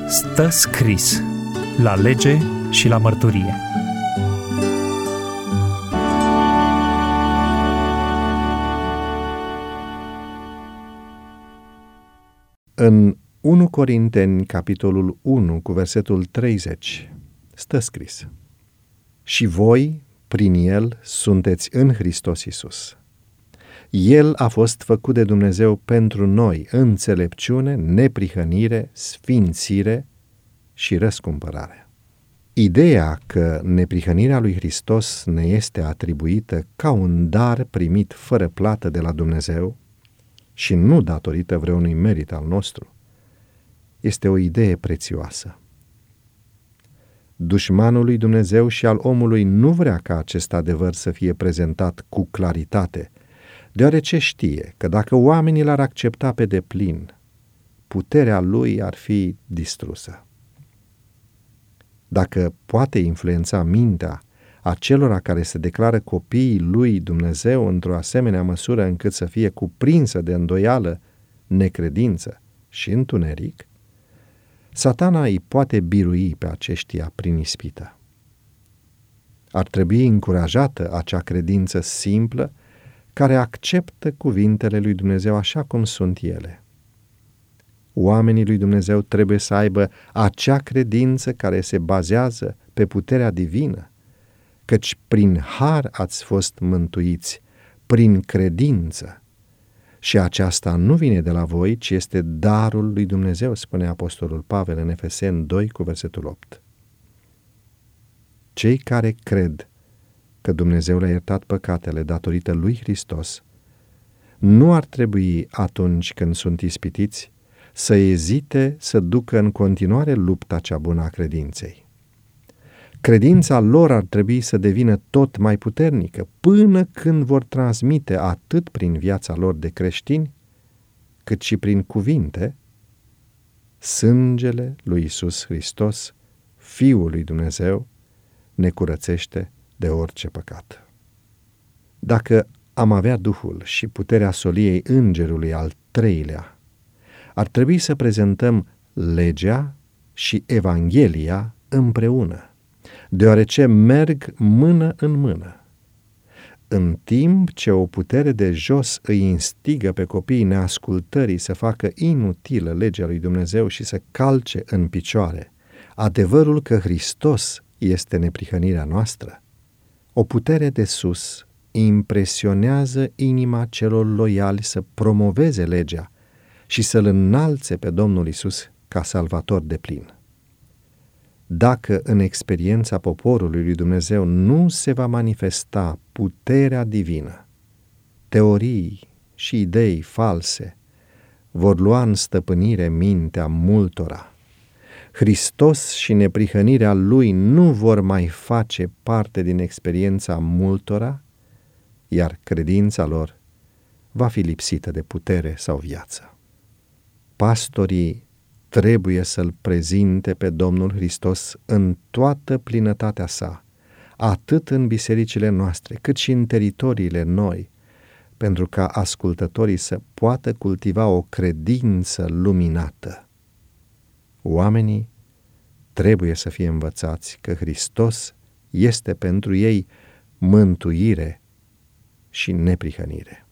Stă scris la lege și la mărturie. În 1 Corinteni, capitolul 1, cu versetul 30, stă scris: Și voi, prin El, sunteți în Hristos Iisus. El a fost făcut de Dumnezeu pentru noi înțelepciune, neprihănire, sfințire și răscumpărare. Ideea că neprihănirea lui Hristos ne este atribuită ca un dar primit fără plată de la Dumnezeu și nu datorită vreunui merit al nostru, este o idee prețioasă. Dușmanul lui Dumnezeu și al omului nu vrea ca acest adevăr să fie prezentat cu claritate, deoarece știe că dacă oamenii l-ar accepta pe deplin, puterea lui ar fi distrusă. Dacă poate influența mintea acelora care se declară copiii lui Dumnezeu într-o asemenea măsură încât să fie cuprinsă de îndoială, necredință și întuneric, Satana îi poate birui pe aceștia prin ispită. Ar trebui încurajată acea credință simplă care acceptă cuvintele lui Dumnezeu așa cum sunt ele. Oamenii lui Dumnezeu trebuie să aibă acea credință care se bazează pe puterea divină, căci prin har ați fost mântuiți, prin credință. Și aceasta nu vine de la voi, ci este darul lui Dumnezeu, spune apostolul Pavel în Efeseni 2 cu versetul 8. Cei care cred că Dumnezeu le-a iertat păcatele datorită lui Hristos, nu ar trebui atunci când sunt ispitiți să ezite să ducă în continuare lupta cea bună a credinței. Credința lor ar trebui să devină tot mai puternică până când vor transmite atât prin viața lor de creștini, cât și prin cuvinte, sângele lui Iisus Hristos, Fiul lui Dumnezeu, ne curățește de orice păcat. Dacă am avea Duhul și puterea soliei Îngerului al treilea, ar trebui să prezentăm legea și Evanghelia împreună, deoarece merg mână în mână. În timp ce o putere de jos îi instigă pe copiii neascultării să facă inutilă legea lui Dumnezeu și să calce în picioare adevărul că Hristos este neprihănirea noastră, o putere de sus impresionează inima celor loiali să promoveze legea și să-L înalțe pe Domnul Iisus ca salvator deplin. Dacă în experiența poporului lui Dumnezeu nu se va manifesta puterea divină, teorii și idei false vor lua în stăpânire mintea multora. Hristos și neprihănirea Lui nu vor mai face parte din experiența multora, iar credința lor va fi lipsită de putere sau viață. Pastorii trebuie să-L prezinte pe Domnul Hristos în toată plinătatea sa, atât în bisericile noastre, cât și în teritoriile noi, pentru ca ascultătorii să poată cultiva o credință luminată. Oamenii trebuie să fie învățați că Hristos este pentru ei mântuire și neprihănire.